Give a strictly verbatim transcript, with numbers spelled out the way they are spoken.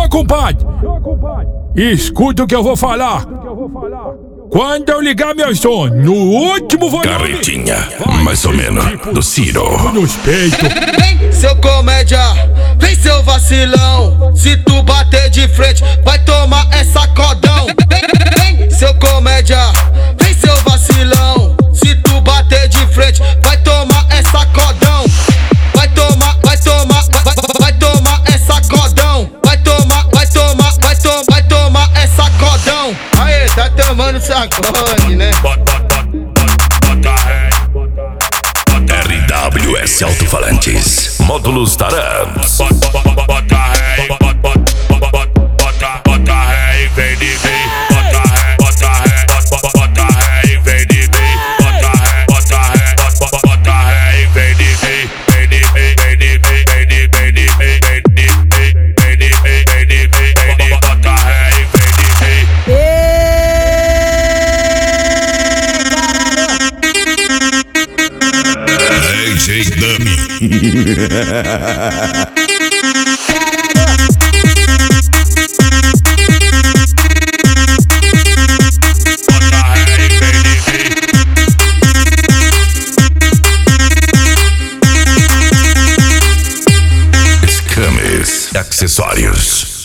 Ô, compadre, escuta o que eu vou falar. Quando eu ligar meu som no último volume, Carretinha, mais ou menos, do Ciro. nos peitos. Vem, seu comédia, vem, seu vacilão. Se tu bater de frente, vai tomar essa codão. Vem, vem, seu comédia, vem, seu vacilão. Se tu bater de frente, vai tomar essa codão. Vai tomar, vai tomar, vai, vai, vai tomar essa codão. Vai tomar, vai tomar, vai tomar, vai tomar essa codão. Aê, tá tomando sacode, né? R W S Alto-Falantes, módulos Taramps. Bota ré, bota ré e vem de mim. Bota ré, bota ré, bota ré e vem de mim. Bota ré, bota ré, bota ré e vem de mim. Vem de mim, vem de mim, vem de vem de mim, vem de mim, vem de mim, vem de mim, vem de bota ré e vem de mim. D J Dummy. Scammers, acessórios.